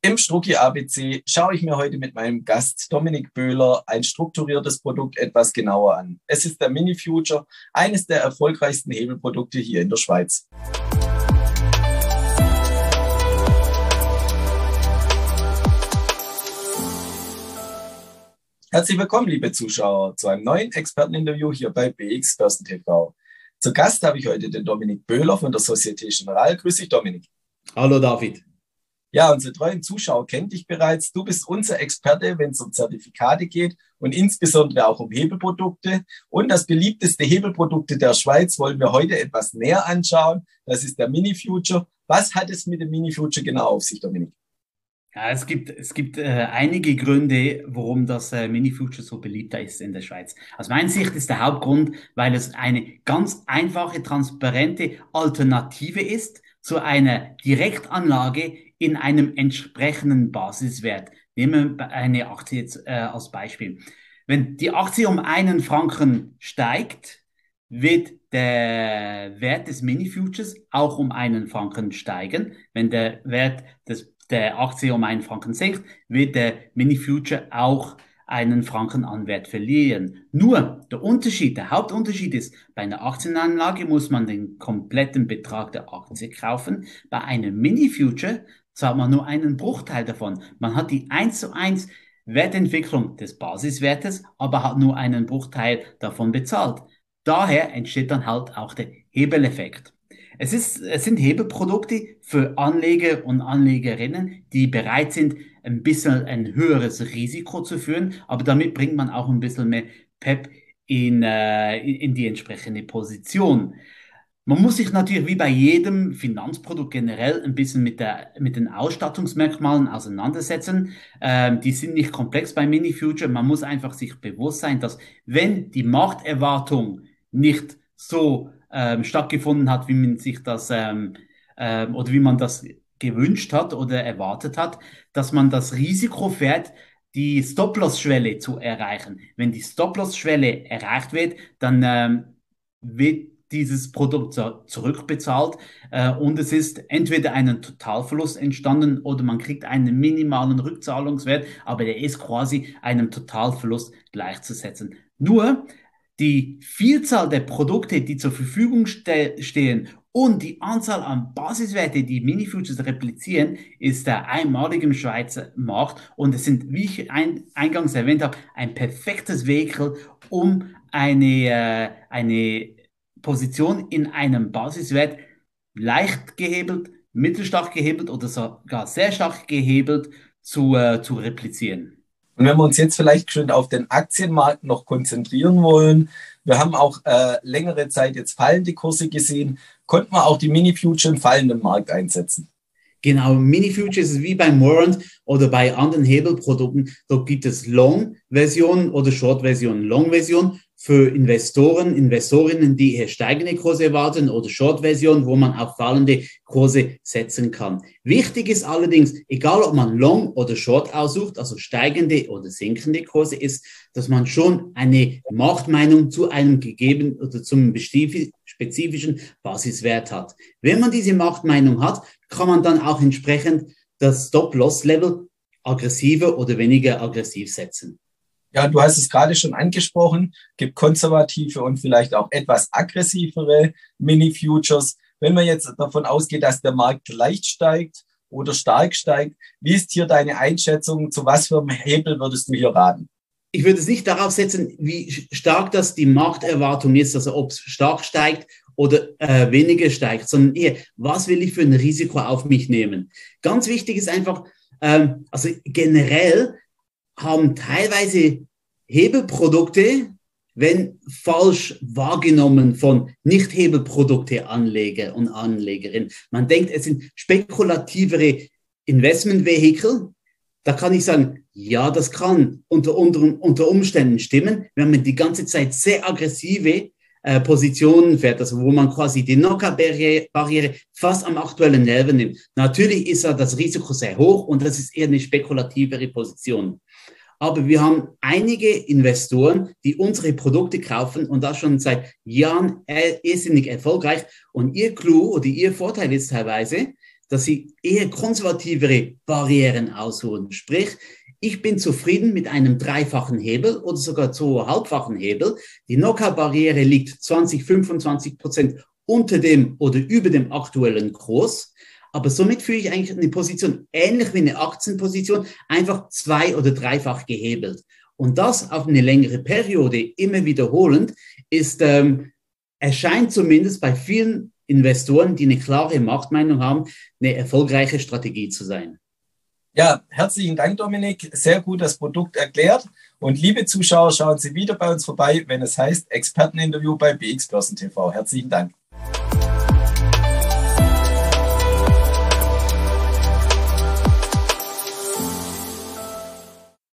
Im Strucki ABC schaue ich mir heute mit meinem Gast Dominik Böhler ein strukturiertes Produkt etwas genauer an. Es ist der Mini Future, eines der erfolgreichsten Hebelprodukte hier in der Schweiz. Herzlich willkommen, liebe Zuschauer, zu einem neuen Experteninterview hier bei BX Börsen TV. Zu Gast habe ich heute den Dominik Böhler von der Société Générale. Grüß dich, Dominik. Hallo, David. Ja, unsere treuen Zuschauer kennen dich bereits. Du bist unser Experte, wenn es um Zertifikate geht und insbesondere auch um Hebelprodukte. Und das beliebteste Hebelprodukte der Schweiz wollen wir heute etwas näher anschauen. Das ist der Mini Future. Was hat es mit dem Mini Future genau auf sich, Dominik? Ja, es gibt einige Gründe, warum das Mini Future so beliebter ist in der Schweiz. Aus meiner Sicht ist der Hauptgrund, weil es eine ganz einfache, transparente Alternative ist zu einer Direktanlage in einem entsprechenden Basiswert. Nehmen wir eine Aktie jetzt als Beispiel. Wenn die Aktie um 1 Franken steigt, wird der Wert des Mini Futures auch um 1 Franken steigen. Wenn der Wert der Aktie um 1 Franken sinkt, wird der Mini Future auch 1 Franken an Wert verlieren. Nur der Hauptunterschied ist, bei einer Aktienanlage muss man den kompletten Betrag der Aktie kaufen. Bei einem Mini Future zahlt man nur einen Bruchteil davon. Man hat die 1:1 Wertentwicklung des Basiswertes, aber hat nur einen Bruchteil davon bezahlt. Daher entsteht dann halt auch der Hebeleffekt. Es sind Hebelprodukte für Anleger und Anlegerinnen, die bereit sind, ein bisschen ein höheres Risiko zu führen, aber damit bringt man auch ein bisschen mehr Pep in die entsprechende Position. Man muss sich natürlich wie bei jedem Finanzprodukt generell ein bisschen mit den Ausstattungsmerkmalen auseinandersetzen. Die sind nicht komplex bei Mini Future. Man muss einfach sich bewusst sein, dass wenn die Markterwartung nicht so stattgefunden hat, wie man sich das oder wie man das gewünscht hat oder erwartet hat, dass man das Risiko fährt, die Stop-Loss-Schwelle zu erreichen. Wenn die Stop-Loss-Schwelle erreicht wird, dann wird dieses Produkt zurückbezahlt und es ist entweder ein Totalverlust entstanden oder man kriegt einen minimalen Rückzahlungswert, aber der ist quasi einem Totalverlust gleichzusetzen. Nur die Vielzahl der Produkte, die zur Verfügung stehen und die Anzahl an Basiswerte, die Mini Futures replizieren, ist einmalig im Schweizer Markt und es sind, wie ich eingangs erwähnt habe, ein perfektes Vehikel, um eine Position in einem Basiswert leicht gehebelt, mittelstark gehebelt oder sogar sehr stark gehebelt zu replizieren. Und wenn wir uns jetzt vielleicht schon auf den Aktienmarkt noch konzentrieren wollen, wir haben auch längere Zeit jetzt fallende Kurse gesehen, konnten wir auch die Mini Future im fallenden Markt einsetzen? Genau, Mini Futures ist wie beim Warrant oder bei anderen Hebelprodukten. Dort gibt es Long-Version oder Short-Version. Long-Version für Investorinnen, die hier steigende Kurse erwarten oder Short-Version, wo man auf fallende Kurse setzen kann. Wichtig ist allerdings, egal ob man Long oder Short aussucht, also steigende oder sinkende Kurse, ist, dass man schon eine Marktmeinung zu einem gegebenen oder zum spezifischen Basiswert hat. Wenn man diese Marktmeinung hat, kann man dann auch entsprechend das Stop-Loss-Level aggressiver oder weniger aggressiv setzen. Ja, du hast es gerade schon angesprochen, gibt konservative und vielleicht auch etwas aggressivere Mini-Futures. Wenn man jetzt davon ausgeht, dass der Markt leicht steigt oder stark steigt, wie ist hier deine Einschätzung? Zu was für einem Hebel würdest du hier raten? Ich würde es nicht darauf setzen, wie stark das die Markterwartung ist, also ob es stark steigt oder weniger steigt, sondern eher, was will ich für ein Risiko auf mich nehmen? Ganz wichtig ist einfach, also generell haben teilweise Hebelprodukte, wenn falsch wahrgenommen von Nicht-Hebelprodukte-Anleger und Anlegerinnen. Man denkt, es sind spekulativere Investmentvehikel. Da kann ich sagen, ja, das kann unter Umständen stimmen, wenn man die ganze Zeit sehr aggressive Positionen fährt, also wo man quasi die Knockout-Barriere fast am aktuellen Level nimmt. Natürlich ist das Risiko sehr hoch und das ist eher eine spekulativere Position. Aber wir haben einige Investoren, die unsere Produkte kaufen und das schon seit Jahren irrsinnig erfolgreich. Und ihr Clou oder ihr Vorteil ist teilweise, dass sie eher konservativere Barrieren ausholen. Sprich, ich bin zufrieden mit einem dreifachen Hebel oder sogar zweieinhalbfachen Hebel. Die Knockout-Barriere liegt 20-25% unter dem oder über dem aktuellen Kurs. Aber somit führe ich eigentlich eine Position ähnlich wie eine Aktienposition, einfach zwei- oder dreifach gehebelt. Und das auf eine längere Periode immer wiederholend erscheint zumindest bei vielen Investoren, die eine klare Marktmeinung haben, eine erfolgreiche Strategie zu sein. Ja, herzlichen Dank, Dominik. Sehr gut das Produkt erklärt. Und liebe Zuschauer, schauen Sie wieder bei uns vorbei, wenn es heißt Experteninterview bei BX Börsen TV. Herzlichen Dank.